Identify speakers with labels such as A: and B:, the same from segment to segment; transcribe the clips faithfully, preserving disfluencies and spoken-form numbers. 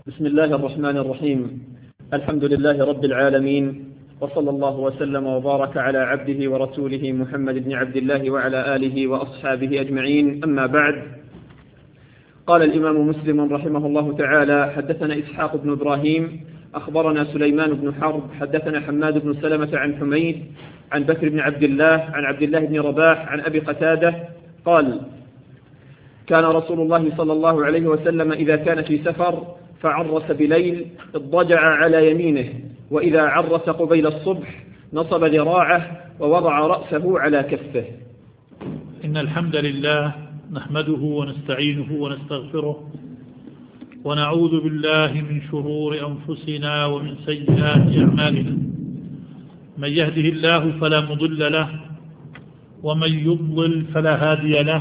A: بسم الله الرحمن الرحيم. الحمد لله رب العالمين، وصلى الله وسلم وبارك على عبده ورسوله محمد بن عبد الله وعلى آله وأصحابه أجمعين، أما بعد. قال الإمام مسلم رحمه الله تعالى: حدثنا إسحاق بن إبراهيم أخبرنا سليمان بن حرب حدثنا حماد بن سلمة عن حميد عن بكر بن عبد الله عن عبد الله بن رباح عن أبي قتادة قال: كان رسول الله صلى الله عليه وسلم إذا كان في سفر فعرس بليل اضطجع على يمينه، وإذا عرس قبيل الصبح نصب ذراعه ووضع رأسه على كفه.
B: إن الحمد لله نحمده ونستعينه ونستغفره ونعوذ بالله من شرور أنفسنا ومن سيئات أعمالنا. من يهده الله فلا مضل له ومن يضلل فلا هادي له،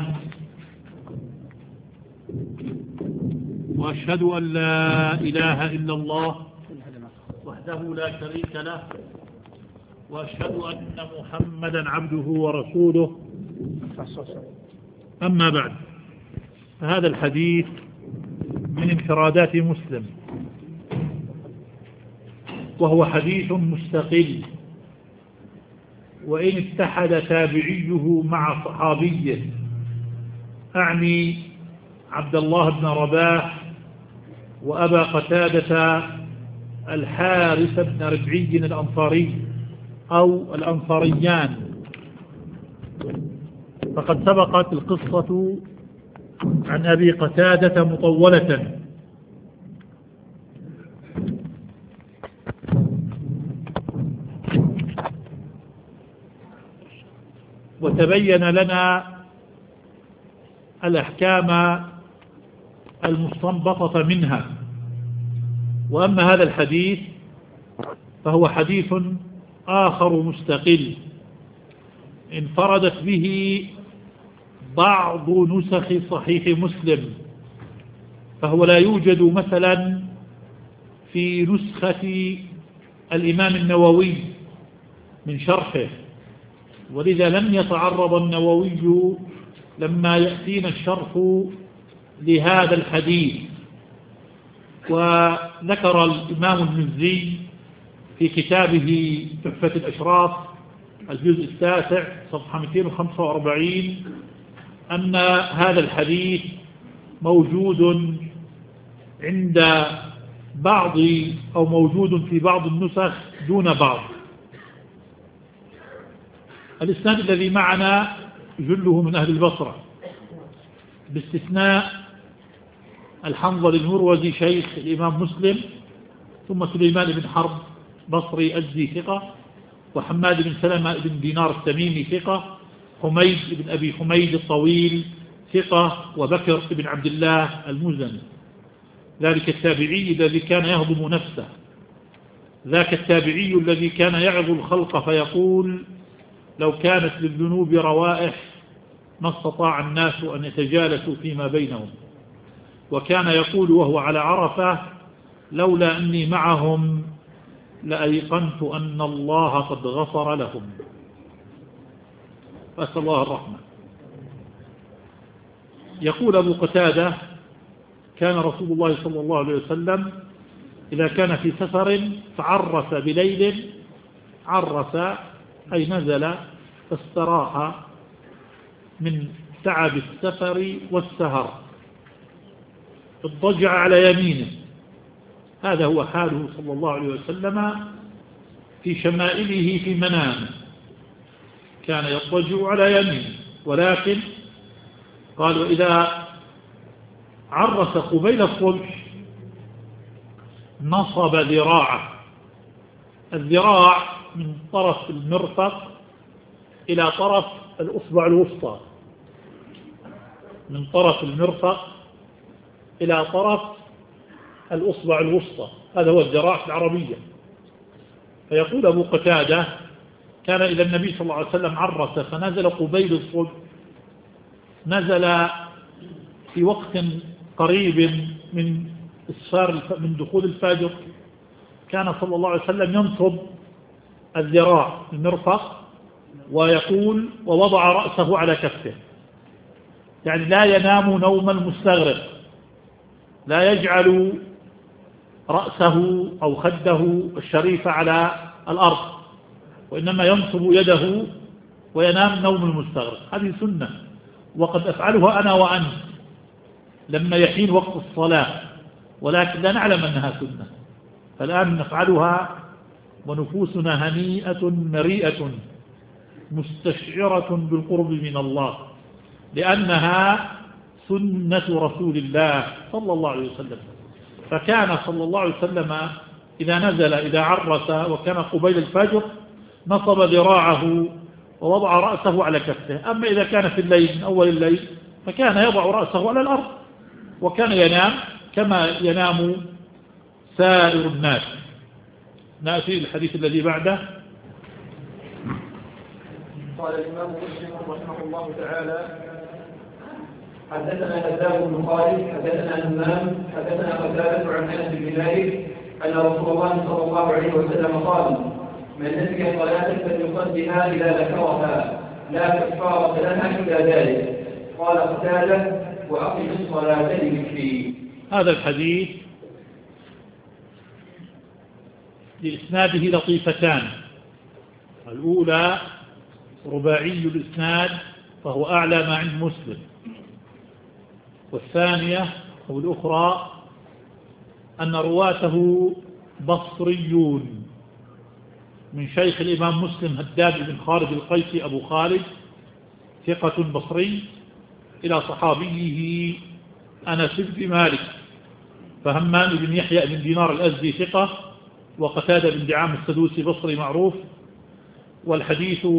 B: وأشهد أن لا إله إلا الله وحده لا شريك له، وأشهد أن محمدا عبده ورسوله. أما بعد، فهذا الحديث من انفرادات مسلم، وهو حديث مستقل، وإن اتحد تابعيه مع صحابيه، أعني عبد الله بن رباح وأبا قتادة الحارث بن ربعي الأنصاري أو الأنصاريان، فقد سبقت القصة عن أبي قتادة مطولة، وتبين لنا الأحكام المستنبطة منها. وأما هذا الحديث فهو حديث آخر مستقل انفردت به بعض نسخ صحيح مسلم، فهو لا يوجد مثلا في نسخة الإمام النووي من شرحه، ولذا لم يتعرض النووي لما يأتينا الشرح لهذا الحديث. وذكر الإمام المزي في كتابه تحفة الأشراف الجزء التاسع صفحة مئتين وخمسة وأربعين أن هذا الحديث موجود عند بعض أو موجود في بعض النسخ دون بعض. الإسناد الذي معنا جله من أهل البصرة باستثناء الحنظلي المروزي شيخ الإمام مسلم، ثم سليمان بن حرب بصري أجزي ثقة، وحماد بن سلمة بن دينار التميمي ثقة، حميد بن أبي حميد الطويل ثقة، وبكر بن عبد الله المزني، ذلك التابعي الذي كان يهضم نفسه، ذاك التابعي الذي كان يعظ الخلق فيقول: لو كانت للذنوب روائح ما استطاع الناس أن يتجالسوا فيما بينهم. وكان يقول وهو على عرفة: لولا أني معهم لأيقنت أن الله قد غفر لهم. فأسأل الله الرحمة. يقول أبو قتادة: كان رسول الله صلى الله عليه وسلم إذا كان في سفر فعرس بليل، عرس أي نزل استراح من تعب السفر والسهر، اضطجع على يمينه. هذا هو حاله صلى الله عليه وسلم في شمائله في منامه، كان يضطجع على يمينه. ولكن قال: وإذا عرس قبيل الصبح نصب ذراعه. الذراع من طرف المرفق إلى طرف الأصبع الوسطى، من طرف المرفق إلى طرف الأصبع الوسطى، هذا هو الذراع في العربية. فيقول أبو قتادة: كان إذا النبي صلى الله عليه وسلم عرس فنزل قبيل الصبح، نزل في وقت قريب من إسفار من دخول الفجر، كان صلى الله عليه وسلم ينصب الذراع المرفق ويقول: ووضع رأسه على كفه، يعني لا ينام نوم المستغرق، لا يجعل رأسه أو خده الشريف على الأرض، وإنما ينصب يده وينام نوم المستغرق. هذه سنة، وقد أفعلها أنا وأنت لما يحين وقت الصلاة، ولكن لا نعلم أنها سنة، فالآن نفعلها ونفوسنا هنيئة مريئة مستشعرة بالقرب من الله، لأنها سنة رسول الله صلى الله عليه وسلم. فكان صلى الله عليه وسلم إذا نزل إذا عرس وكان قبيل الفجر نصب ذراعه ووضع رأسه على كفه. أما إذا كان في الليل من أول الليل فكان يضع رأسه على الأرض، وكان ينام كما ينام سائر الناس. نأتي الحديث الذي بعده.
A: قال الإمام مسلم رحمه الله تعالى: حدثنا هزام بن خالد حدثنا همام حدثنا قتادة عن أنس بن مالك أن رسول الله صلى الله عليه وسلم قال: من نسي صلاة فليصلها إذا ذكرها لا كفارة لها إلا ذلك. قال قتادة: وأقم الصلاة لذكري.
B: هذا الحديث لإسناده لطيفتان. الأولى رباعي الإسناد فهو أعلى ما عند مسلم، والثانية أو الأخرى أن رواته بصريون من شيخ الإمام مسلم هداد بن خالد القيسي أبو خالد ثقة بصري إلى صحابيه أنس بن مالك، فهمان بن يحيى بن دينار الأزدي ثقة، وقتادة بن دعام السدوسي بصري معروف. والحديث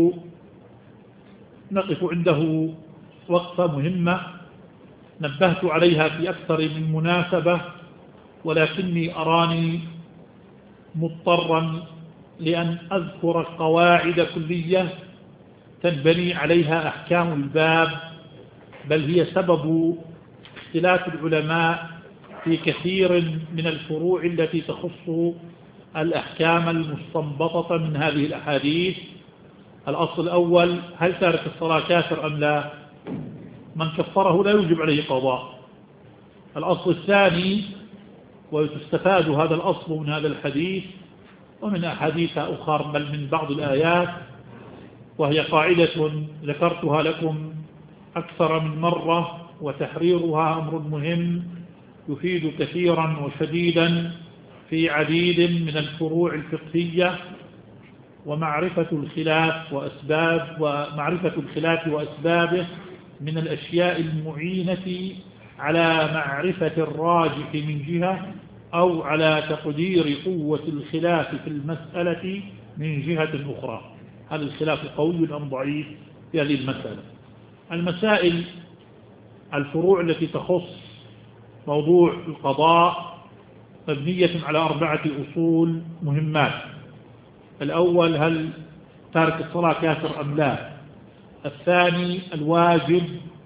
B: نقف عنده وقفة مهمة نبهت عليها في أكثر من مناسبة، ولكني أراني مضطرا لأن أذكر قواعد كلية تنبني عليها أحكام الباب، بل هي سبب اختلاف العلماء في كثير من الفروع التي تخص الأحكام المستنبطة من هذه الأحاديث. الأصل الأول: هل تارك الصلاة كافر أم لا؟ من كفره لا يوجب عليه قضاء. الأصل الثاني: وتستفاد هذا الأصل من هذا الحديث ومن أحاديث أخرى بل من بعض الآيات، وهي قاعدة ذكرتها لكم أكثر من مرة، وتحريرها أمر مهم يفيد كثيرا وشديدا في عديد من الفروع الفقهية، ومعرفة الخلاف وأسباب ومعرفة الخلاف وأسبابه من الأشياء المعينة على معرفة الراجح من جهة، أو على تقدير قوة الخلاف في المسألة من جهة أخرى. هل الخلاف قوي أم ضعيف في هذه المسألة؟ المسائل الفروع التي تخص موضوع القضاء مبنية على أربعة أصول مهمات. الأول: هل تارك الصلاة كافر أم لا؟ الثاني: الواجب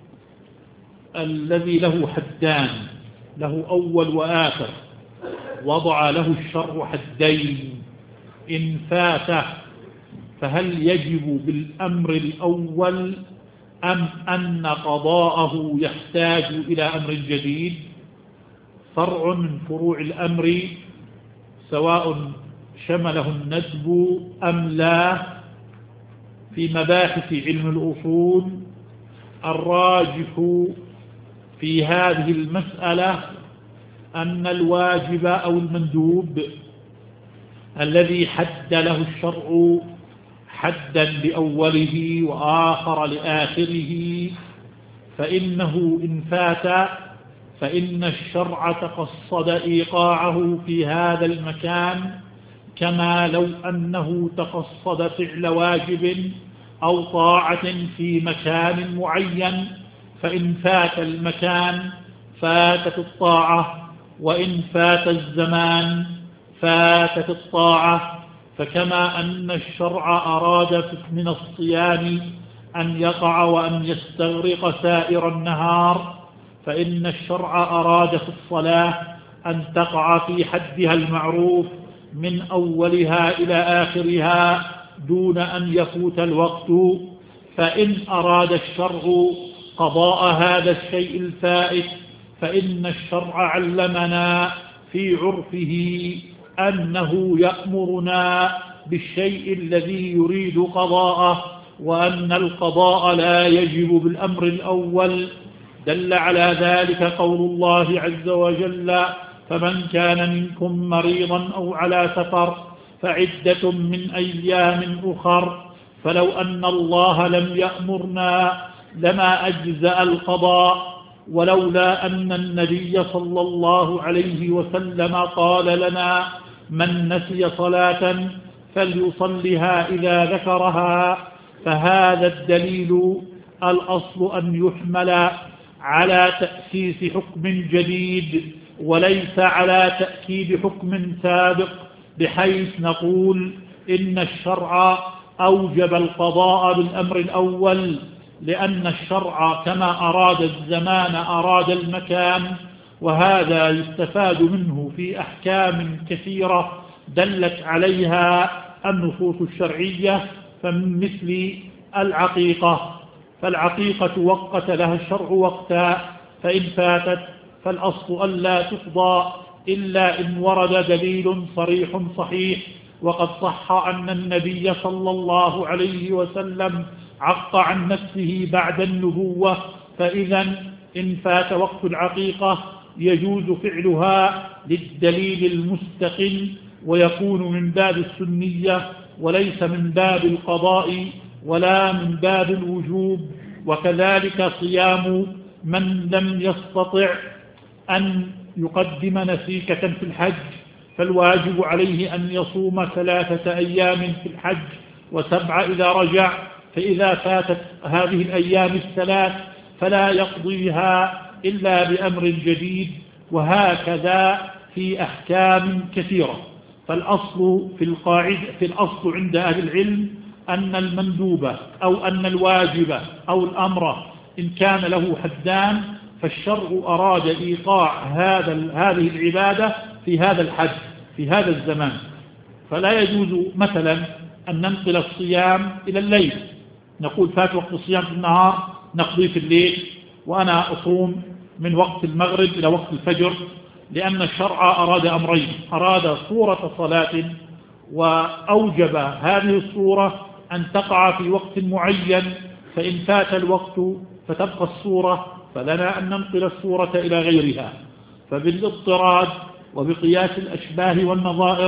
B: الذي له حدان، له أول وآخر، وضع له الشرع حدين، إن فاته فهل يجب بالأمر الأول أم أن قضاءه يحتاج إلى أمر جديد؟ فرع من فروع الأمر سواء شمله الندب أم لا في مباحث علم الأصول. الراجح في هذه المسألة أن الواجب أو المندوب الذي حد له الشرع حدا لأوله وآخر لآخره فإنه إن فات فإن الشرع تقصد إيقاعه في هذا المكان، كما لو أنه تقصد فعل واجب أو طاعة في مكان معين، فإن فات المكان فاتت الطاعة، وإن فات الزمان فاتت الطاعة. فكما أن الشرع أراد من الصيام أن يقع وأن يستغرق سائر النهار، فإن الشرع أراد في الصلاة أن تقع في حدها المعروف من أولها إلى آخرها دون أن يفوت الوقت. فإن أراد الشرع قضاء هذا الشيء الفائت فإن الشرع علمنا في عرفه أنه يأمرنا بالشيء الذي يريد قضاءه، وأن القضاء لا يجب بالأمر الأول. دل على ذلك قول الله عز وجل: فمن كان منكم مريضا أو على سفر فعدة من أيام أخر. فلو أن الله لم يأمرنا لما أجزأ القضاء، ولولا أن النبي صلى الله عليه وسلم قال لنا: من نسي صلاة فليصلها إذا ذكرها. فهذا الدليل الأصل أن يحمل على تأسيس حكم جديد وليس على تأكيد حكم سابق، بحيث نقول إن الشرع أوجب القضاء بالأمر الأول، لأن الشرع كما أراد الزمان أراد المكان. وهذا يستفاد منه في أحكام كثيرة دلت عليها النصوص الشرعية، فمن مثل العقيقة، فالعقيقة وقت لها الشرع وقتا، فإن فاتت فالأصل ألا تقضى إلا إن ورد دليل صريح صحيح. وقد صح أن النبي صلى الله عليه وسلم عق عن نفسه بعد النبوة، فإذا إن فات وقت العقيقة يجوز فعلها للدليل المستقل، ويكون من باب السنية وليس من باب القضاء ولا من باب الوجوب. وكذلك صيام من لم يستطع أن يقدم نسيكة في الحج، فالواجب عليه أن يصوم ثلاثة أيام في الحج وسبع إذا رجع، فإذا فاتت هذه الأيام الثلاث فلا يقضيها إلا بأمر جديد. وهكذا في أحكام كثيرة. فالأصل في القاعدة في الأصل عند أهل العلم أن المندوب أو أن الواجب أو الأمر إن كان له حدان فالشرع أراد إيقاع هذا هذه العبادة في هذا الحد في هذا الزمان. فلا يجوز مثلا أن ننقل الصيام إلى الليل، نقول فات وقت الصيام في النهار نقضي في الليل، وأنا أصوم من وقت المغرب إلى وقت الفجر، لأن الشرع أراد أمرين: أراد صورة صلاة وأوجب هذه الصورة أن تقع في وقت معين، فإن فات الوقت فتبقى الصورة، فلنا أن ننقل الصورة إلى غيرها. فبالاضطراد وبقياس الأشباه والنظائر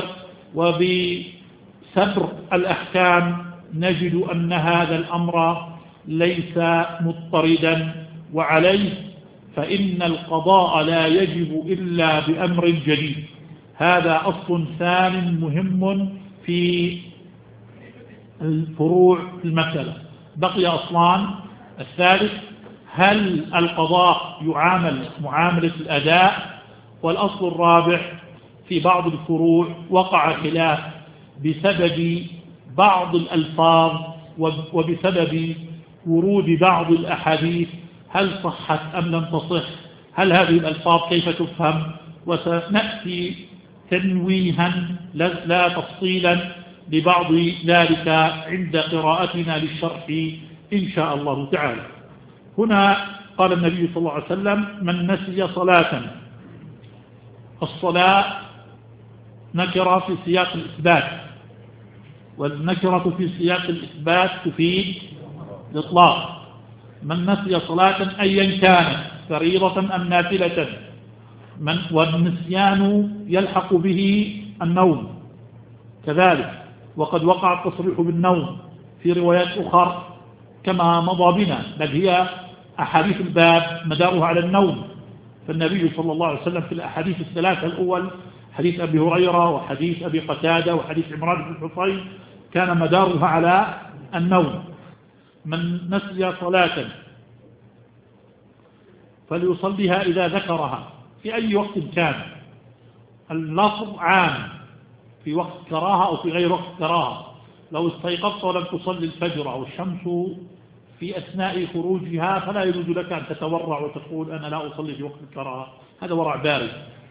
B: وبسبر الأحكام نجد أن هذا الأمر ليس مضطردا، وعليه فإن القضاء لا يجب إلا بأمر جديد. هذا أصل ثان مهم في الفروع المسألة. بقي أصلان: الثالث هل القضاء يعامل معاملة الأداء؟ والأصل الرابع في بعض الفروع وقع خلاف بسبب بعض الألفاظ وبسبب ورود بعض الأحاديث، هل صحت أم لم تصح؟ هل هذه الألفاظ كيف تفهم؟ وسنأتي تنويها لا تفصيلا لبعض ذلك عند قراءتنا للشرح إن شاء الله تعالى. هنا قال النبي صلى الله عليه وسلم: من نسي صلاة. الصلاة نكرة في سياق الإثبات، والنكرة في سياق الإثبات تفيد الإطلاق. من نسي صلاة أيا كانت فريضة أم نافلة، من والنسيان يلحق به النوم كذلك، وقد وقع التصريح بالنوم في روايات أخرى كما مضى بنا، بل هي أحاديث الباب مدارها على النوم. فالنبي صلى الله عليه وسلم في الأحاديث الثلاثة الأول، حديث أبي هريرة وحديث أبي قتادة وحديث عمران بن حصين، كان مدارها على النوم. من نسي صلاة فليصليها إذا ذكرها في أي وقت كان. اللفظ عام في وقت كراهة أو في غير وقت كراهة. لو استيقظت ولم تصلي الفجر أو الشمس في أثناء خروجها فلا يجوز لك أن تتورع وتقول أنا لا أصلي في وقت الكراهة، هذا ورع بارد.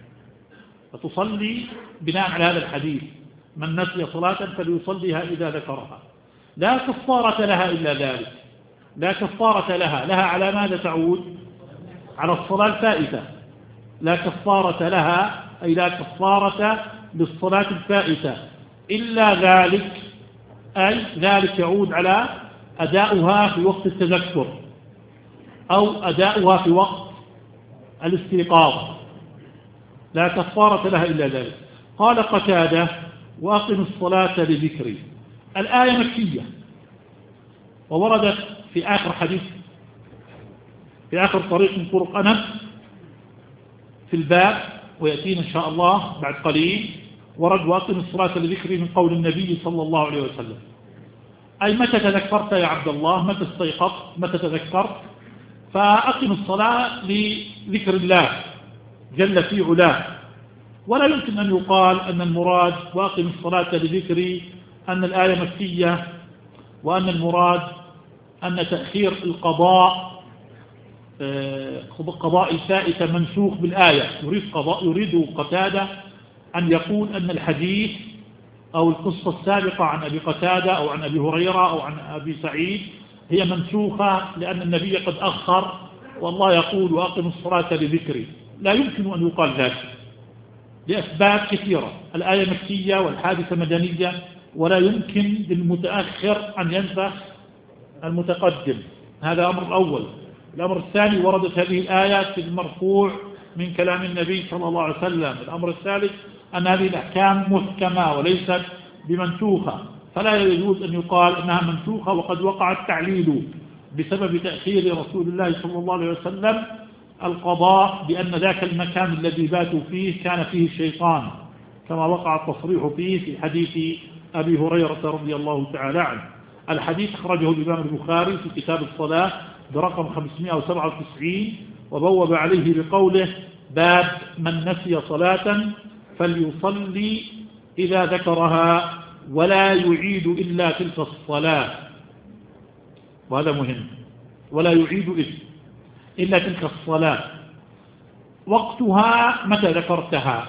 B: فتصلي بناء على هذا الحديث: من نسي صلاة فليصليها إذا ذكرها. لا كفارة لها إلا ذلك، لا كفارة لها. لها على ماذا تعود؟ على الصلاة الفائتة. لا كفارة لها أي لا كفارة للصلاة الفائتة إلا ذلك، أي ذلك يعود على أداؤها في وقت التذكر أو أداؤها في وقت الاستيقاظ، لا كفارة لها إلا ذلك. قال قتادة: وأقم الصلاة لذكري. الآية مكية ووردت في آخر حديث في آخر طريق من طرق أنس في الباب، ويأتينا إن شاء الله بعد قليل. ورد: وأقم الصلاة لذكري من قول النبي صلى الله عليه وسلم، أي متى تذكرت يا عبد الله، متى استيقظت، متى تذكرت، فأقم الصلاة لذكر الله جل في علاه. ولا يمكن أن يقال أن المراد وأقم الصلاة لذكري أن الآية مكية، وأن المراد أن تأخير القضاء قضاء الفائتة منسوخ بالآية. يريد قضاء يريد قتادة أن يقول أن الحديث أو القصة السابقة عن أبي قتادة أو عن أبي هريرة أو عن أبي سعيد هي منسوخة لأن النبي قد أخر، والله يقول: وأقم الصلاة لذكري. لا يمكن أن يقال ذلك لأسباب كثيرة. الآية مكية والحادثة مدنية، ولا يمكن للمتأخر أن ينسخ المتقدم. هذا أمر الأول. الأمر الثاني: وردت هذه الآيات في المرفوع من كلام النبي صلى الله عليه وسلم. الأمر الثالث: أن هذه الأحكام محكمة وليست بمنسوخة، فلا يجوز أن يقال أنها منسوخة وقد وقع التعليل بسبب تأخير رسول الله صلى الله عليه وسلم القضاء بأن ذاك المكان الذي باتوا فيه كان فيه الشيطان، كما وقع التصريح فيه في حديث أبي هريرة رضي الله تعالى عنه. الحديث أخرجه الإمام البخاري في كتاب الصلاة برقم خمسمائة وسبعة وتسعين، وبوب عليه بقوله: باب من نسي صلاة فليصلي إذا ذكرها ولا يعيد إلا تلك الصلاة. وهذا مهم، ولا يعيد إلا تلك الصلاة. وقتها متى ذكرتها.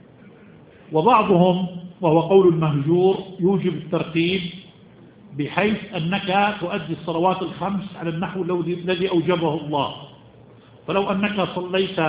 B: وبعضهم، وهو قول المهجور، يوجب الترتيب بحيث أنك تؤدي الصلوات الخمس على النحو الذي أوجبه الله. فلو أنك صليت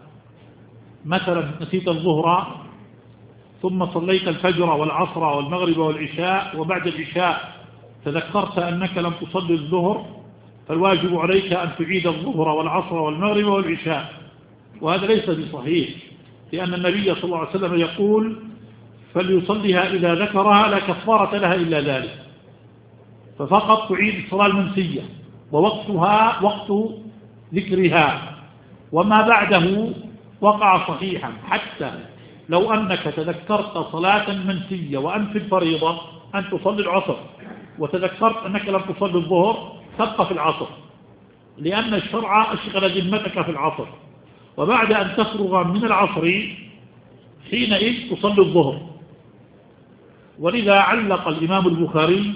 B: مثلا نسيت الظهر ثم صليت الفجر والعصر والمغرب والعشاء، وبعد العشاء تذكرت أنك لم تصلي الظهر، فالواجب عليك أن تعيد الظهر والعصر والمغرب والعشاء. وهذا ليس بصحيح، لأن النبي صلى الله عليه وسلم يقول: فليصليها إذا ذكرها لا كفارة لها إلا ذلك. ففقط تعيد الصلاة المنسية، ووقتها وقت ذكرها، وما بعده وقع صحيحا. حتى لو أنك تذكرت صلاة منسية وأنت في الفريضة أن تصلي العصر، وتذكرت أنك لم تصلي الظهر، تبقى في العصر، لأن الشرع أشغل ذمتك في العصر. وبعد أن تفرغ من العصر حينئذ تصلي الظهر. ولذا علق الإمام البخاري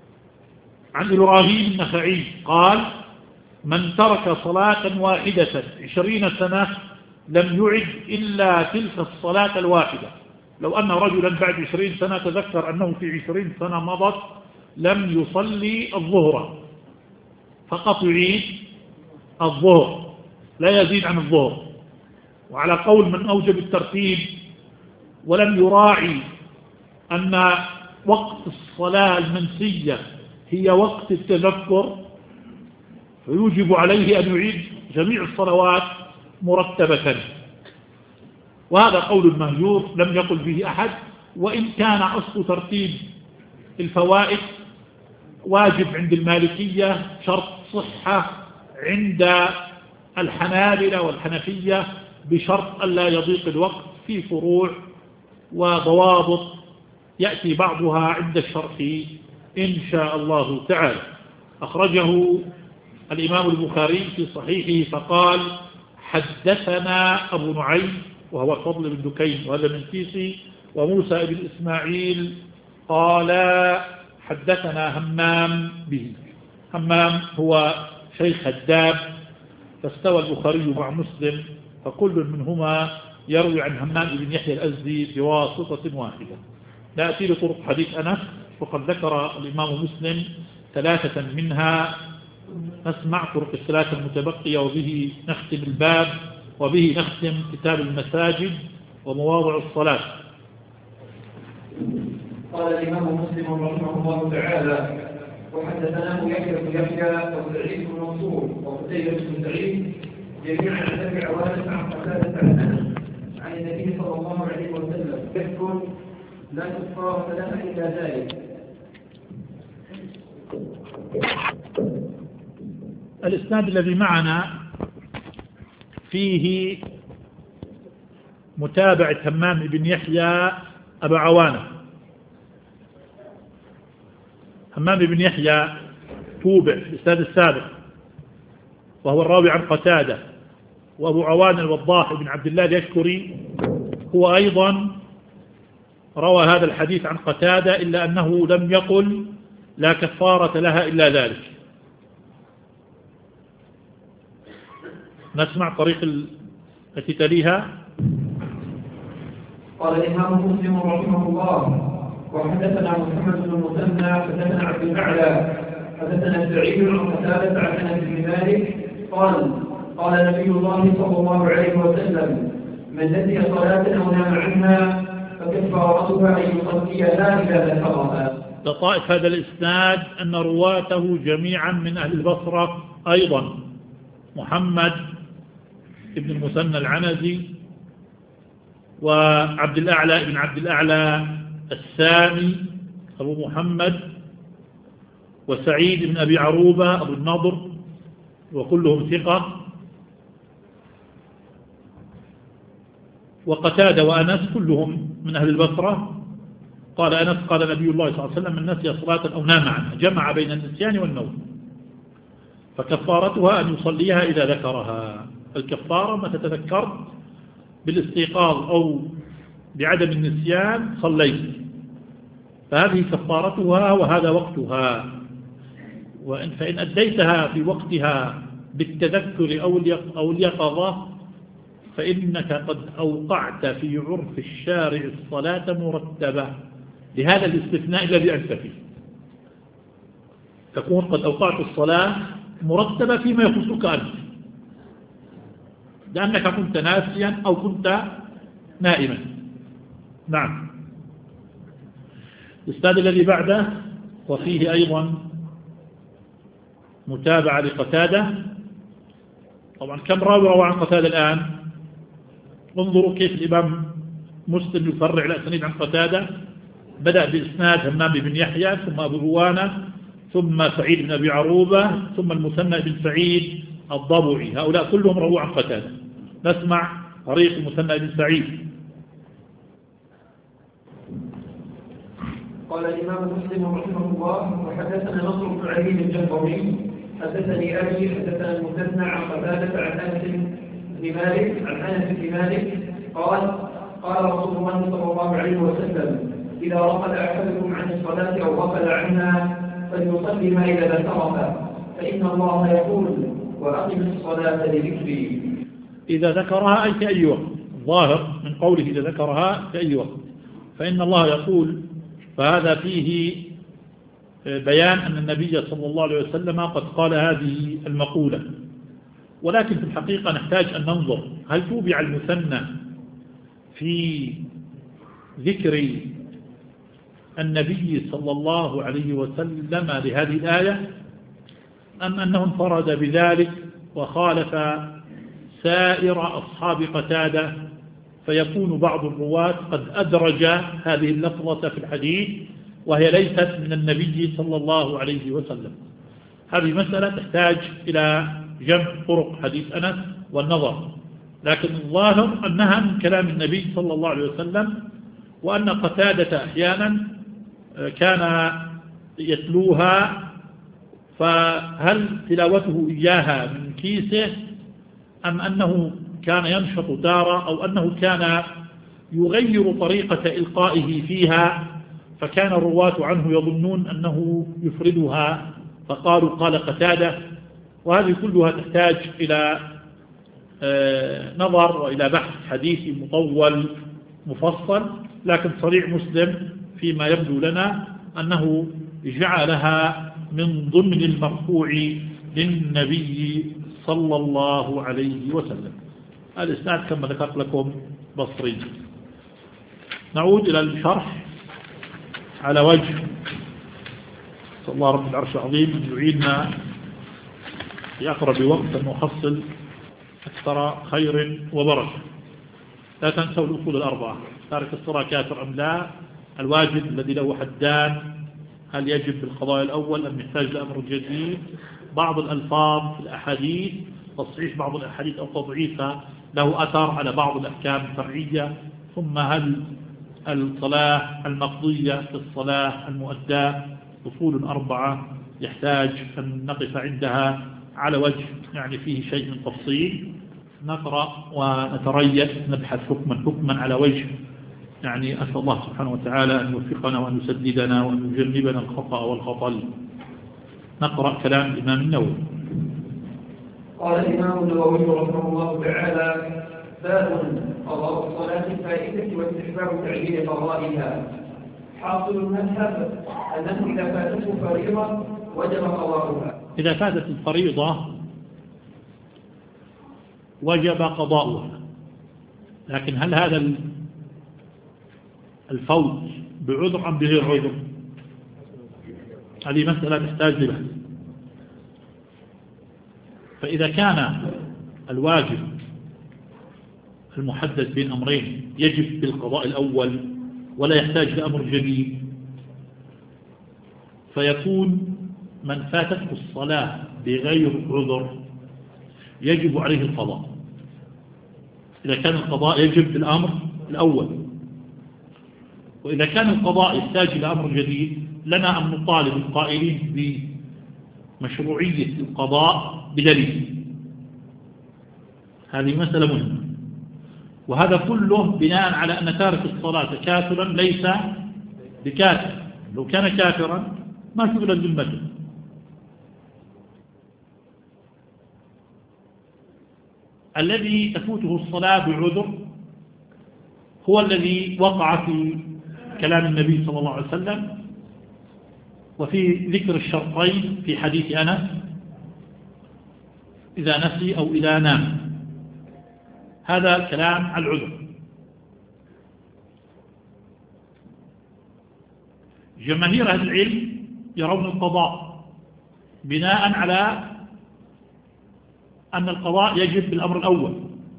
B: عن إبراهيم النخعي قال: من ترك صلاة واحدة عشرين سنة لم يعد إلا تلك الصلاة الواحدة. لو أن رجلا بعد عشرين سنة تذكر أنه في عشرين سنة مضت لم يصلي الظهر، فقط يعيد الظهر لا يزيد عن الظهر. وعلى قول من أوجب الترتيب ولم يراعي أن وقت الصلاة المنسية هي وقت التذكر، فيوجب عليه أن يعيد جميع الصلوات مرتبة. وهذا قول المهجور لم يقل به أحد، وإن كان أصل ترتيب الفوائد واجب عند المالكية شرط صحة عند الحنابلة والحنفية بشرط ألا يضيق الوقت في فروع وضوابط يأتي بعضها عند الشرح إن شاء الله تعالى. أخرجه الإمام البخاري في صحيحه فقال: حدثنا أبو نعيم وهو الفضل بن دكين وهذا من كيسي، وموسى بن إسماعيل قال حدثنا همام به. همام هو شيخ هداب، فاستوى البخاري مع مسلم، فكل منهما يروي عن همام بن يحيى الأزدي بواسطة واحدة. نأتي لطرق حديث أنس، وقد ذكر الإمام مسلم ثلاثة منها، نسمع طرق الثلاثة المتبقية وبه نختم الباب، وبه نختم كتاب المساجد ومواضع الصلاة.
A: قال الإمام مسلم رحمه الله تعالى: وحدثناه يحيى بن يحيى وسعيد بن منصور وقتيبة بن سعيد جميعا عن ابي عوانة عن قتادة عن انس عن النبي صلى الله عليه وسلم: كفر لا كفارة لها الا ذلك.
B: الإسناد الذي معنا فيه متابعة همام بن يحيى أبا عوانة. همام بن يحيى توبع في الإسناد السابق وهو الراوي عن قتادة، وأبو عوانة الوضاح بن عبد الله اليشكري هو أيضا روى هذا الحديث عن قتادة، إلا أنه لم يقل لا كفارة لها إلا ذلك. نسمع طريق التي تليها.
A: قال الإمام مسلم رحمه الله: وحدثنا محمد بن المثنى حدثنا عبد الأعلى حدثنا سعيد عن قتادة عن أنس بن مالك قال: قال نبي الله صلى الله عليه وسلم: من نسي صلاة أو نام عنها فكفارتها أن يصليها إذا ذكرها.
B: لطائف هذا الإسناد أن رواته جميعا من أهل البصرة أيضا: محمد ابن المثنى العنزي، وعبد الأعلى ابن عبد الأعلى السامي أبو محمد، وسعيد بن أبي عروبة أبو النضر وكلهم ثقة، وقتادة وأنس كلهم من أهل البصرة. قال أنس: قال نبي الله صلى الله عليه وسلم: من نسي صلاة أو نام عنها، جمع بين النسيان والنوم، فكفارتها أن يصليها إذا ذكرها. الكفارة ما تتذكرت بالاستيقاظ أو بعدم النسيان صليت، فهذه كفارتها وهذا وقتها. وإن فإن أديتها في وقتها بالتذكر أو اليقظة فإنك قد أوقعت في عرف الشارع الصلاة مرتبة لهذا الاستثناء الذي أنت فيه، تكون قد أوقعت الصلاة مرتبة فيما يخصك أنت، لأنك كنت ناسيا أو كنت نائما. نعم. الإسناد الذي بعده وفيه أيضا متابعة لقتادة. طبعا كم راوي روى عن قتادة الآن؟ انظروا كيف الإمام مسلم يفرع الأسانيد عن قتادة. بدأ بإسناد همام بن يحيى، ثم أبو عوانة، ثم سعيد بن أبي عروبة، ثم المثنى بن سعيد الضبعي. هؤلاء كلهم رووا عن قتادة. نسمع طريق المثنى بن سعيد.
A: قال الإمام مسلم رحمه الله: وحدثنا نصر بن علي الجهضمي حدثني أبي حدثنا المثنى عن قتادة عن أنس بن مالك عن أنس بن مالك قال: قال رسول الله صلى الله عليه وسلم: إذا رقد أحدكم عن الصلاة أو غفل عنها فليصلي ما إذا ذكرها، فإن الله يقول: وأقم الصلاة لذكري.
B: إذا ذكرها أي في أي وقت، ظاهر من قوله إذا ذكرها في أي وقت، فإن الله يقول. فهذا فيه بيان أن النبي صلى الله عليه وسلم قد قال هذه المقولة. ولكن في الحقيقة نحتاج أن ننظر هل توبع المثنى في ذكر النبي صلى الله عليه وسلم لهذه الآية، أم أنه انفرد بذلك وخالف سائر أصحاب قتادة، فيكون بعض الرواة قد أدرج هذه اللفظة في الحديث وهي ليست من النبي صلى الله عليه وسلم. هذه مسألة تحتاج إلى جمع طرق حديث أنس والنظر، لكن الظاهر أنها من كلام النبي صلى الله عليه وسلم، وأن قتادة أحيانا كان يتلوها، فهل تلاوته إياها من كيسه أم أنه كان ينشط تارة، أو أنه كان يغير طريقة إلقائه فيها، فكان الرواة عنه يظنون أنه يفردها فقالوا قال قتادة. وهذه كلها تحتاج إلى نظر وإلى بحث حديثي مطول مفصل، لكن صريح مسلم فيما يبدو لنا أنه جعلها من ضمن المرفوع للنبي صلى الله عليه وسلم. الإسناد كما ذكرت لكم بصري. نعود إلى الشرح على وجه. صلى الله رب العرش العظيم أن يعيدنا في أقرب وقت أن نحصل أكثر خير وبركة. لا تنسوا الأصول الأربعة: تارك الصلاة كافر أم لا، الواجب الذي له حدان، هل يجب بالقضاء الأول أم يحتاج لأمر جديد، بعض الألفاظ في الأحاديث، تصحيح بعض الأحاديث أو تضعيفها له أثر على بعض الأحكام الفرعية، ثم هل الصلاة المقضية في الصلاة المؤداة. أصول أربعة يحتاج أن نقف عندها على وجه يعني فيه شيء من تفصيل، نقرأ ونتريث نبحث حكما حكما على وجه يعني أسأل الله سبحانه وتعالى أن يوفقنا وأن يسددنا وأن يجنبنا الخطأ والخطل. نقرأ كلام الإمام النووي.
A: قال الإمام النووي رحمه الله تعالى: باب قضاء الصلاة الفائتة واستحباب تعجيل قضائها. حاصل المذهب أنه إذا فاتته فريضة وجب قضاؤها.
B: إذا فاتت الفريضة وجب قضاؤها، لكن هل هذا الفوت بعذر أم بغير عذر؟ هذه مسألة تحتاج لبحث. فإذا كان الواجب المحدد بين أمرين يجب بالقضاء الأول ولا يحتاج لأمر جديد، فيكون من فاتته الصلاة بغير عذر يجب عليه القضاء. إذا كان القضاء يجب بالأمر الأول، وإذا كان القضاء يحتاج إلى أمر جديد لنا أن نطالب القائلين بمشروعية القضاء بدليل. هذه مسألة مهمة، وهذا كله بناء على أن تارك الصلاة كافرا ليس بكافر. لو كان كافرا ما شغل ذمته. الذي تفوته الصلاة بعذر هو الذي وقع في كلام النبي صلى الله عليه وسلم وفي ذكر الشرطين في حديث أنس: إذا نسي أو إذا نام. هذا كلام على العذر. جماهير أهل العلم يرون القضاء بناء على أن القضاء يجب بالأمر الأول،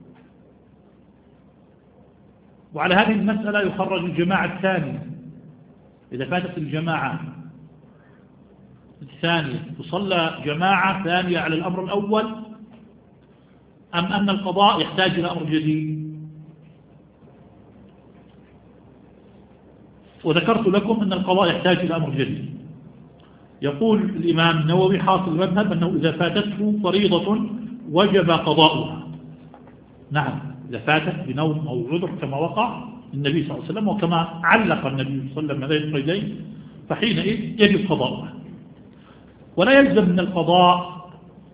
B: وعلى هذه المسألة يخرج الجماعة الثانية. إذا فاتت الجماعة الثانية تصلى جماعة ثانية على الأمر الأول، أم أن القضاء يحتاج إلى أمر جديد؟ وذكرت لكم أن القضاء يحتاج إلى أمر جديد. يقول الإمام النووي: حاصل المذهب أنه إذا فاتته فريضة وجب قضاؤها. نعم، إذا فاتت بنوم أو عذر كما وقع النبي صلى الله عليه وسلم وكما علق النبي صلى الله عليه وسلم هذين القيدين، فحينئذ يجب قضاؤها. ولا يلزم من القضاء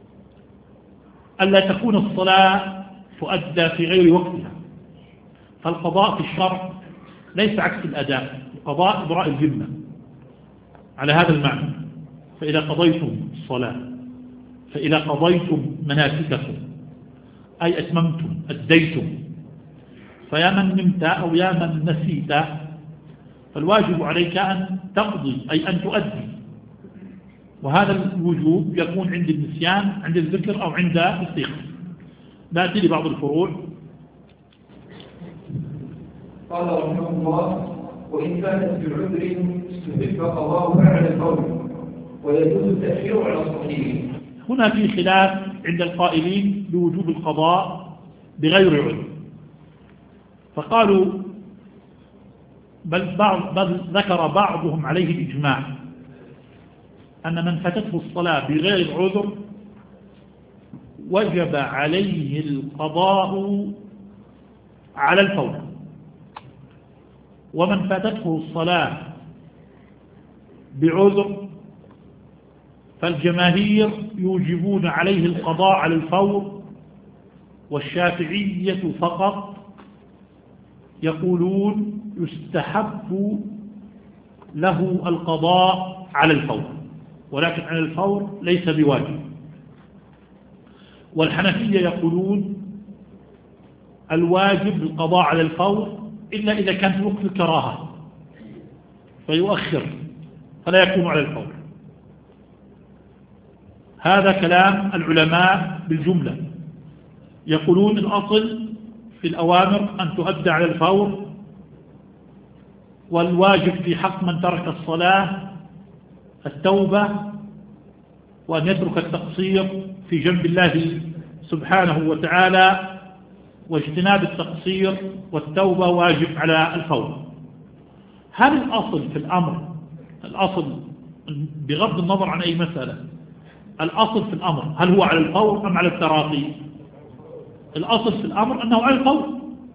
B: ألا تكون الصلاة تؤدى في غير وقتها. فالقضاء في الشرع ليس عكس الأداء، القضاء إبراء الذمة على هذا المعنى. فإذا قضيتم الصلاة فإذا قضيتم مناسككم أي أتممتم أديتم، فيا من نمت أو يا من نسيت فالواجب عليك أن تقضي أي أن تؤدي. وهذا الوجوب يكون عند النسيان، عند الذكر، أو عند الصيغة. نأتي لبعض الفروع.
A: قال رحمه الله: وإن كانت بعذر استحب قضاؤها على الفور ويجوز التأخير على الصحيح.
B: هنا في خلاف عند القائلين بوجوب القضاء بغير عذر، فقالوا بل, بعض بل ذكر بعضهم عليه الإجماع أن من فاتته الصلاة بغير عذر وجب عليه القضاء على الفور، ومن فاتته الصلاة بعذر فالجماهير يوجبون عليه القضاء على الفور، والشافعية فقط يقولون يستحب له القضاء على الفور، ولكن على الفور ليس بواجب. والحنفية يقولون الواجب القضاء على الفور، إلا إذا كان في وقت الكراهة فيؤخر فلا يكون على الفور. هذا كلام العلماء بالجملة، يقولون الأصل في الأوامر أن تؤدى على الفور، والواجب في حق من ترك الصلاة التوبة وأن يترك التقصير في جنب الله سبحانه وتعالى، واجتناب التقصير والتوبة واجب على الفور. هل الأصل في الأمر، الأصل بغض النظر عن أي مسألة، الأصل في الأمر هل هو على الفور أم على التراخي؟ الأصل في الأمر أنه على الفور،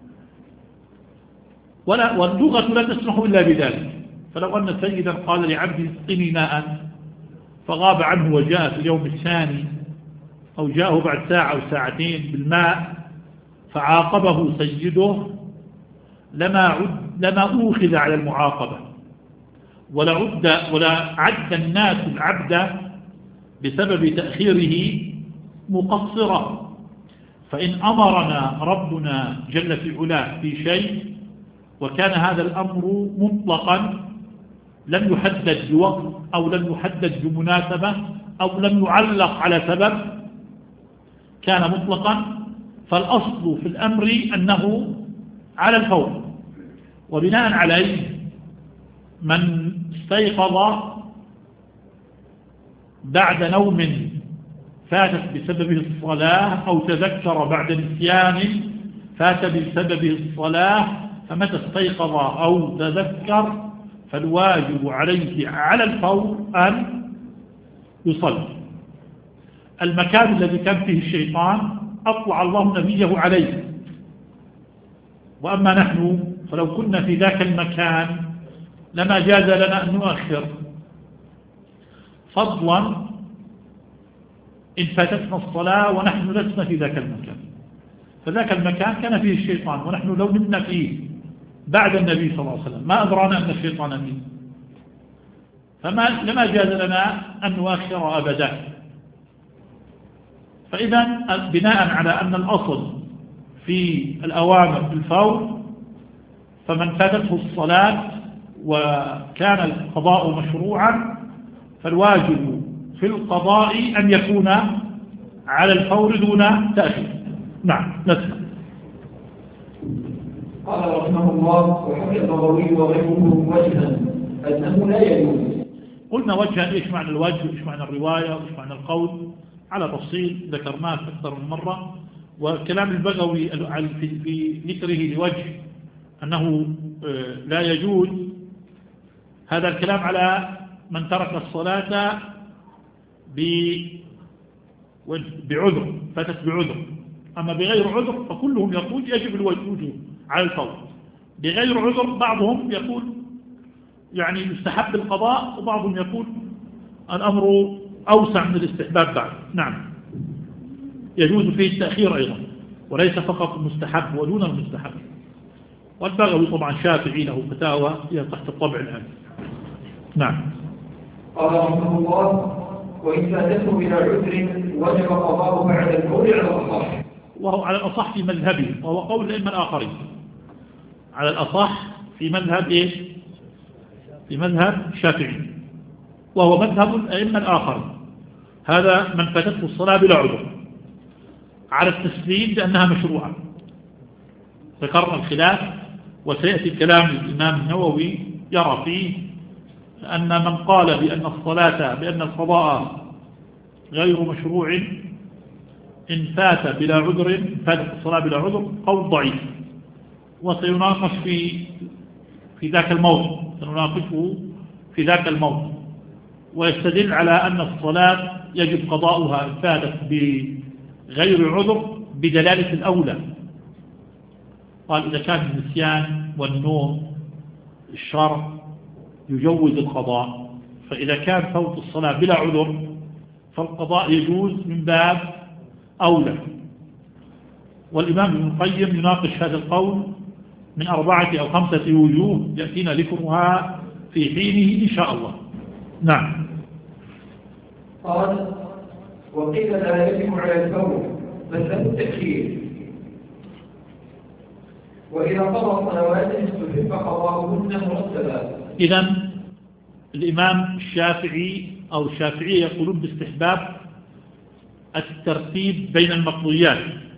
B: ولا واللغة لا تسمح إلا بذلك. فلو أن سيدا قال لعبده اسقني ماء فغاب عنه وجاء في اليوم الثاني أو جاءه بعد ساعة أو ساعتين بالماء فعاقبه سيده لما عد لما أوخذ على المعاقبة، ولا عد ولا عد الناس العبد بسبب تأخيره مقصرا. فإن أمرنا ربنا جل في علاه في شيء وكان هذا الأمر مطلقا لم يحدد بوقت أو لم يحدد بمناسبة أو لم يعلق على سبب، كان مطلقا، فالأصل في الأمر أنه على الفور. وبناء عليه من استيقظ بعد نوم فاتت بسببه الصلاة أو تذكر بعد نسيان فات بسببه الصلاة، فمتى استيقظ أو تذكر فالواجب عليه على الفور أن يصلي. المكان الذي كان فيه الشيطان أطلع الله نبيه عليه، وأما نحن فلو كنا في ذاك المكان لما جاز لنا أن نؤخر، فضلا إن فاتتنا الصلاة ونحن لسنا في ذاك المكان. فذاك المكان كان فيه الشيطان ونحن لو نمنا فيه بعد النبي صلى الله عليه وسلم ما أدرانا أن الشيطان أمين، فما لما جاز لنا أن نؤخر أبدا. فإذا بناء على أن الأصل في الأوامر الفور، فمن فاتته الصلاة وكان القضاء مشروعا فالواجب في القضاء أن يكون على الفور دون تأخير. نعم نسمع.
C: قال رحمه الله: وحكى النووي وغيره وجها أنه لا يجوز.
B: قلنا وجها، إيش معنى الوجه وإيش معنى الرواية وإيش معنى القول على تفصيل ذكرناه أكثر من مرة. وكلام البغوي في ذكره لوجه أنه لا يجوز، هذا الكلام على من ترك الصلاة بعذر، فاتت بعذر. أما بغير عذر فكلهم يقول يجب الوجوب على الفور. بغير عذر بعضهم يقول يعني يستحب القضاء، وبعضهم يقول الأمر أوسع من الاستحباب بعد. نعم يجوز فيه التأخير أيضا، وليس فقط المستحب ودون المستحب. والبغوي طبعا شافعي له فتاوى هي تحت الطبع الآن. نعم.
C: قال رحمه الله: وإن فاتته بلا عذر وجب قضاؤه بعد الفور على الأصح.
B: وهو على الأصح في مذهبه، وهو قول الأئمة الآخرين. على الأصح في مذهب إيه؟ في مذهب الشافعي، وهو مذهب الأئمة الآخرين. هذا من فاتته الصلاة بلا عذر على التسليم لأنها مشروعة. ذكرنا الخلاف وسيأتي كلام الإمام النووي يرى فيه أن من قال بأن الصلاة بأن القضاء غير مشروع إن فات بلا عذر، فاتت الصلاة بلا عذر، قول ضعيف، وسيناقش في في ذاك الموضوع، سنناقشه في ذاك الموضوع. ويستدل على أن الصلاة يجب قضاؤها إن فاتت بغير عذر بدلالة الأولى. قال إذا كان النسيان والنوم الشرع يجوز القضاء، فإذا كان فوت الصلاة بلا عذر فالقضاء يجوز من باب أولى. والإمام ابن القيم يناقش هذا القول من أربعة أو خمسة وجوه يأتينا ذكرها في حينه إن شاء الله. نعم.
C: قال: وقيل لا يجب على الفور بل له التأخير، وإذا قضى صلوات استحب قضاؤهن مرتبا.
B: إذن الإمام الشافعي أو الشافعية يقولون باستحباب الترتيب بين المقضيات،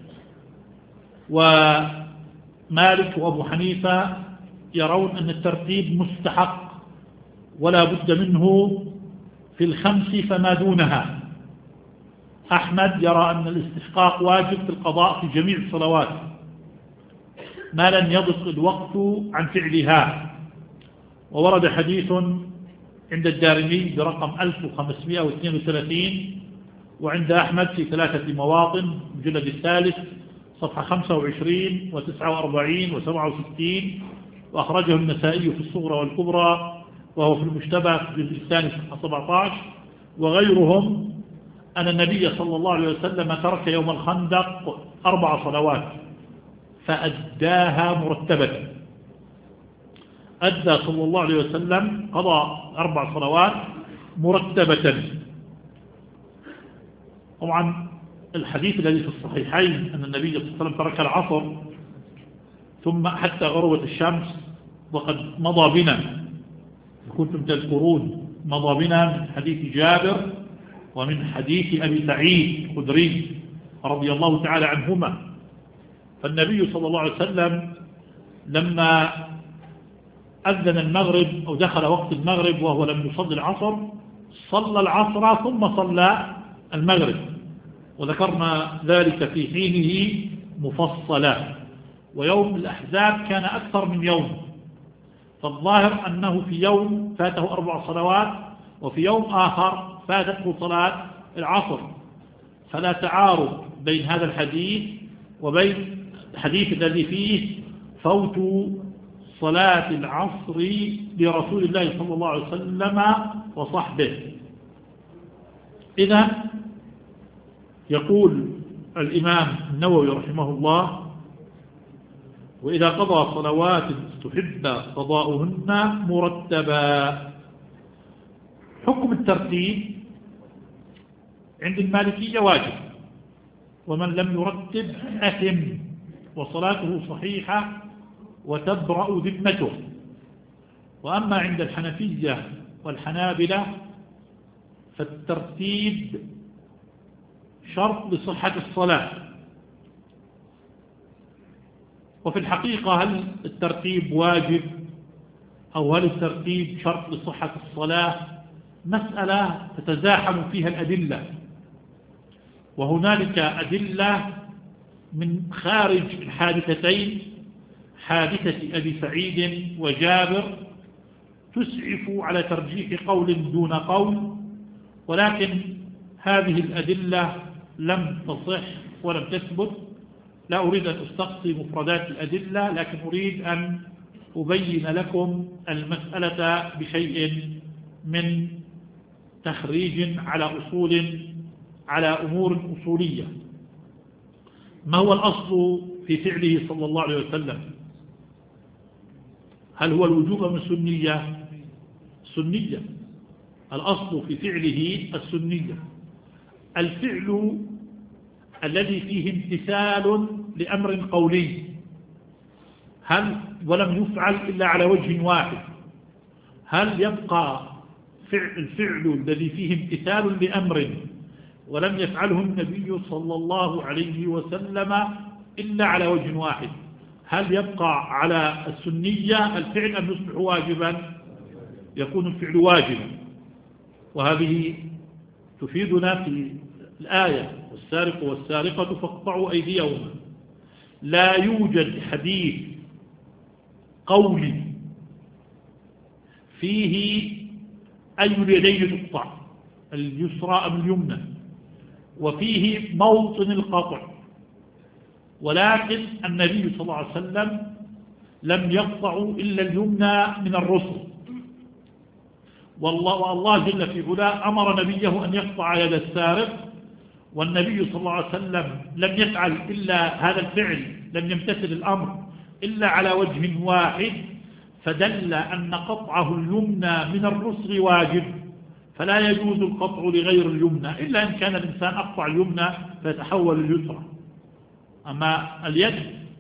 B: ومالك وأبو حنيفة يرون أن الترتيب مستحق ولا بد منه في الخمس فما دونها. أحمد يرى أن الاستحقاق واجب في القضاء في جميع الصلوات ما لن يضق الوقت عن فعلها. وورد حديث عند الدارمي برقم ألف وخمسمائة واثنين وثلاثين وعند أحمد في ثلاثة مواطن، الجلد الثالث صفحة خمسة وعشرين وتسعة وأربعين وسبعة وستين، وأخرجه النسائي في الصغرى والكبرى وهو في المشتبه في الجزء الثاني صفحة سبعة عشر، وغيرهم أن النبي صلى الله عليه وسلم ترك يوم الخندق أربع صلوات فأداها مرتبة. أدى صلى الله عليه وسلم قضى أربع صلوات مرتبة. طبعا الحديث الذي في الصحيحين أن النبي صلى الله عليه وسلم ترك العصر ثم حتى غربت الشمس، وقد مضى بنا كنتم تذكرون مضى بنا من حديث جابر ومن حديث أبي سعيد الخدري رضي الله تعالى عنهما. فالنبي صلى الله عليه وسلم لما أذن المغرب أو دخل وقت المغرب وهو لم يصلي العصر صلى العصر ثم صلى المغرب، وذكرنا ذلك في حينه مفصلا. ويوم الأحزاب كان أكثر من يوم، فالظاهر أنه في يوم فاته أربع صلوات وفي يوم آخر فاتته صلاة العصر، فلا تعارض بين هذا الحديث وبين الحديث الذي فيه فوت صلاة العصر لرسول الله صلى الله عليه وسلم وصحبه. إذا يقول الإمام النووي رحمه الله: وإذا قضى صلوات استحب قضاؤهن مرتبا. حكم الترتيب عند المالكية واجب، ومن لم يرتب أثم وصلاته صحيحة وتبرأ ذمته. وأما عند الحنفية والحنابلة فالترتيب شرط لصحة الصلاة. وفي الحقيقة هل الترتيب واجب أو هل الترتيب شرط لصحة الصلاة مسألة تتزاحم فيها الأدلة، وهنالك أدلة من خارج الحادثتين حادثة أبي سعيد وجابر تسعف على ترجيح قول دون قول، ولكن هذه الأدلة لم تصح ولم تثبت. لا أريد أن أستقصي مفردات الأدلة، لكن أريد أن أبين لكم المسألة بشيء من تخريج على أصول على أمور أصولية. ما هو الأصل في فعله صلى الله عليه وسلم؟ هل هو الوجوب من السنية؟ سنية. الأصل في فعله السنية. الفعل الذي فيه امتثال لأمر قولي هل ولم يفعل إلا على وجه واحد، هل يبقى فعل الفعل الذي فيه امتثال لأمر ولم يفعله النبي صلى الله عليه وسلم إلا على وجه واحد، هل يبقى على السنية الفعل أم يصبح واجبا؟ يكون الفعل واجبا. وهذه تفيدنا في الآية: والسارق والسارقة فاقطعوا أيديهما. لا يوجد حديث قولي فيه أي اليدين تقطع، اليسرى أم اليمنى، وفيه موطن القطع، ولكن النبي صلى الله عليه وسلم لم يقطعوا إلا اليمنى من الرسل، والله, والله جل في علاه أمر نبيه أن يقطع يد السارق، والنبي صلى الله عليه وسلم لم يفعل إلا هذا الفعل، لم يمتثل الأمر إلا على وجه واحد، فدل أن قطعه اليمنى من الرسل واجب، فلا يجوز القطع لغير اليمنى إلا إن كان الإنسان أقطع اليمنى فيتحول اليسرى. أما اليد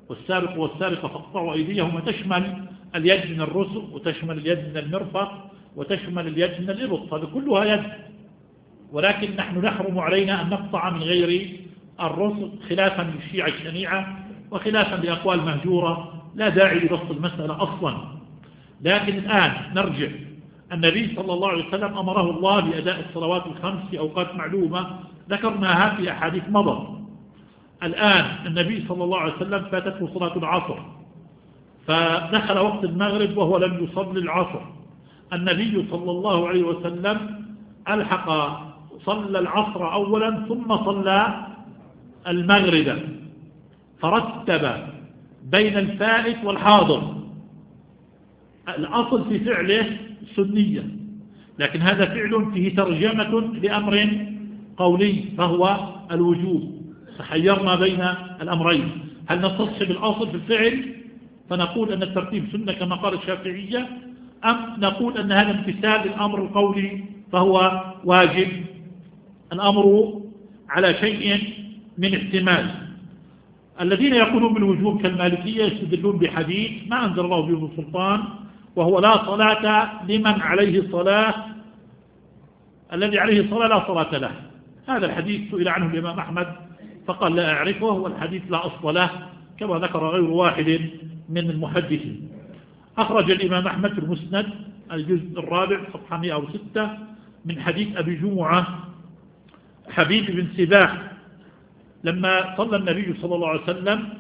B: والسارق والسارقة فاقطعوا أيديهما تشمل اليد من الرسل وتشمل اليد من المرفق وتشمل اليد من الإبط، هذه كلها يد، ولكن نحن نحرم علينا أن نقطع من غير الرسل خلافا للشيعة الشنيعة وخلافا لأقوال مهجورة لا داعي لبسط المسألة أصلا. لكن الآن نرجع، النبي صلى الله عليه وسلم أمره الله بأداء الصلوات الخمس في أوقات معلومة ذكرناها في أحاديث مضى. الآن النبي صلى الله عليه وسلم فاتته صلاة العصر فدخل وقت المغرب وهو لم يصلي العصر، النبي صلى الله عليه وسلم ألحق صلى العصر أولا ثم صلى المغرب، فرتب بين الفائت والحاضر. الأصل في فعله سنية، لكن هذا فعل فيه ترجمة لأمر قولي فهو الوجوب، فحيرنا بين الأمرين، هل نستصحب الأصل في الفعل فنقول أن الترتيب سنة كما قال الشافعية، أم نقول أن هذا امتثال للأمر القولي فهو واجب؟ الأمر على شيء من احتمال. الذين يقولون بالوجوب كالمالكية يستدلون بحديث ما أنزل الله به سلطان، وهو لا صلاة لمن عليه صلاة، الذي عليه صلاة لا صلاة له. هذا الحديث سئل عنه الإمام أحمد فقال لا أعرفه، والحديث لا أصل له كما ذكر غير واحد من المحدثين. أخرج الإمام أحمد في المسند الجزء الرابع صفحة مئة وستة من حديث أبي جمعة حبيب بن سباح لما صلى النبي صلى الله عليه وسلم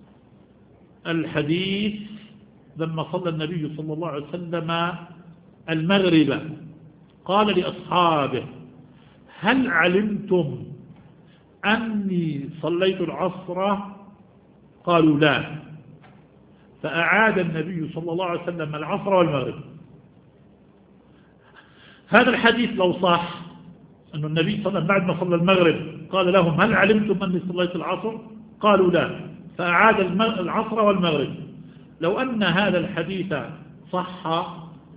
B: الحديث لما صلى النبي صلى الله عليه وسلم المغرب قال لأصحابه هل علمتم أني صليت العصر؟ قالوا لا، فأعاد النبي صلى الله عليه وسلم العصر والمغرب. هذا الحديث لو صح أن النبي صلى الله عليه وسلم بعد ما صلى المغرب قال لهم هل علمتم أني صليت العصر؟ قالوا لا، فأعاد العصر والمغرب. لو أن هذا الحديث صح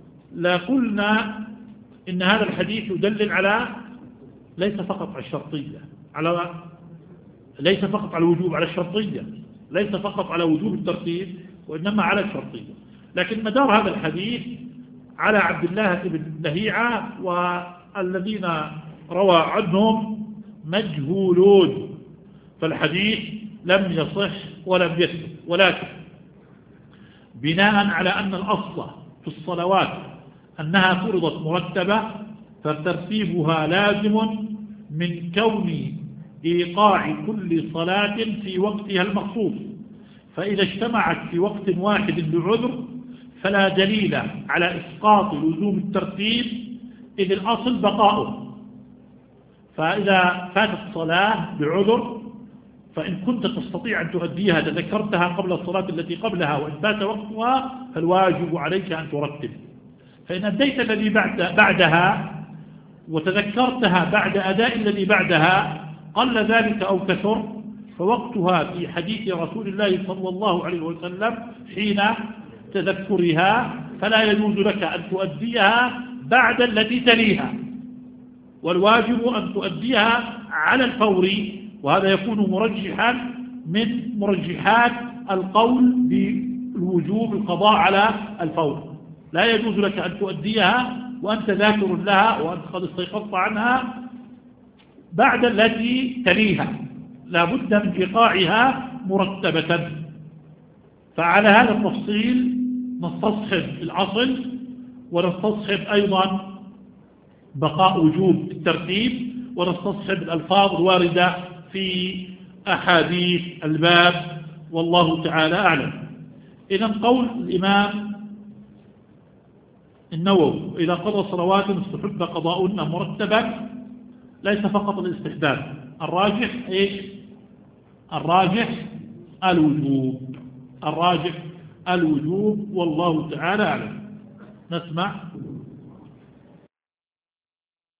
B: لقلنا إن هذا الحديث يدلل على ليس فقط على الشرطية، على ليس فقط على الوجوب، على الشرطية، ليس فقط على وجوب الترتيب وإنما على الشرطية. لكن مدار هذا الحديث على عبد الله بن لهيعة والذين روى عنهم مجهولون، فالحديث لم يصح ولم يثبت. ولكن بناء على أن الأصل في الصلوات أنها فرضت مرتبة فترتيبها لازم من كون إيقاع كل صلاة في وقتها المخصوص، فإذا اجتمعت في وقت واحد بعذر فلا دليل على إسقاط لزوم الترتيب إذ الأصل بقاؤه. فإذا فاتت الصلاة بعذر فإن كنت تستطيع أن تؤديها تذكرتها قبل الصلاة التي قبلها وإن فات وقتها فالواجب عليك أن ترتب. فإن أديت الذي بعد بعدها وتذكرتها بعد أداء الذي بعدها قل ذلك أو كثر فوقتها في حديث رسول الله صلى الله عليه وسلم حين تذكرها، فلا يجوز لك أن تؤديها بعد التي تليها، والواجب أن تؤديها على الفور. وهذا يكون مرجحا من مرجحات القول بالوجوب القضاء على الفور. لا يجوز لك أن تؤديها وأنت ذاكر لها وأنت قد استيقظت عنها بعد التي تليها، لا بد من إيقاعها مرتبة. فعلى هذا التفصيل نستصحب الأصل ونستصحب أيضا بقاء وجوب الترتيب ونستصحب الألفاظ الواردة في أحاديث الباب، والله تعالى أعلم. إذن قول الإمام النووي إذا قضى صلوات استحب قضاؤهن مرتبا ليس فقط الاستحباب، الراجح إيش؟ الراجح الوجوب، الراجح الوجوب والله تعالى أعلم. نسمع.